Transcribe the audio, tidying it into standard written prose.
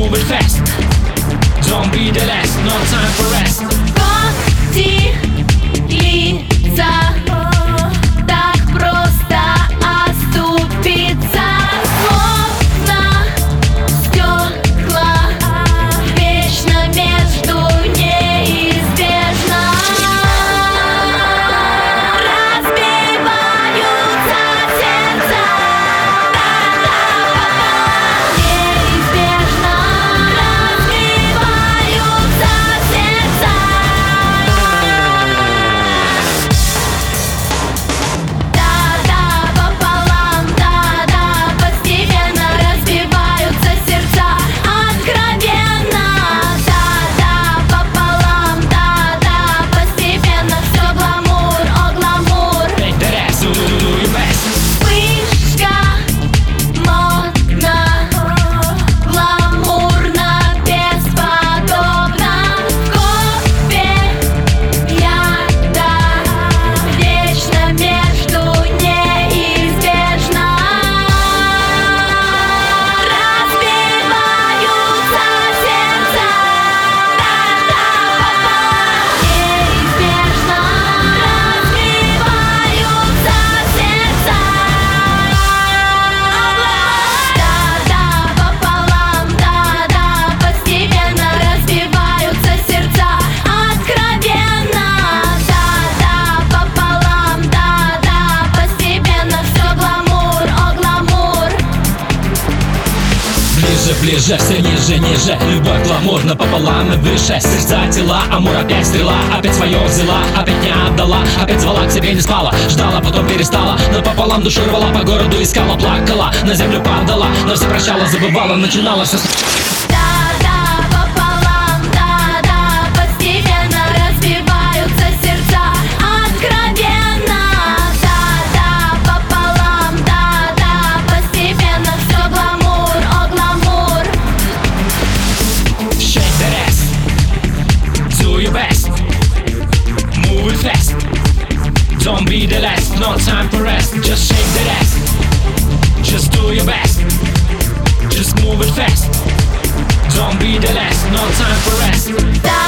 move it fast. Don't be the last, no time for rest. Поделиться, так просто оступиться. Словно стекла, вечно между неизбежно разбиваются сердца. Неизбежно разбиваются сердца. Да-да пополам, да-да, постепенно разбиваются сердца. Откровенно, да-да пополам, да-да, постепенно все гламур, о гламур. Take that ass, do your best. Вспышка, модно, гламурно, бесподобно. Кофе, яда, вечно между неизбежно разбиваются сердца. Да-да пополам, неизбежно разбиваются сердца. Да-да пополам, да-да, постепенно разбиваются сердца. Откровенно, да-да пополам, да-да, постепенно все гламур, о гламур. Ближе, ближе, все ниже, ниже. Любовь гламур напополам и выше. Сердца, тела, амур, опять стрела. Опять свое взяла, опять не отдала. Опять звала к себе, не спала. Ждала, потом перестала. Напополам душу рвала, по городу искала. Плакала, на землю падала. Но все прощала, забывала, начинала все. Да-да пополам, да-да, постепенно разбиваются сердца. Откровенно, да-да пополам, да-да, постепенно все гламур, о гламур. Shake that ass, do your best. Move it fast. Don't be the last, no time for rest. Just shake that ass. Just do your best. Just move it fast. Don't be the last, no time for rest. Да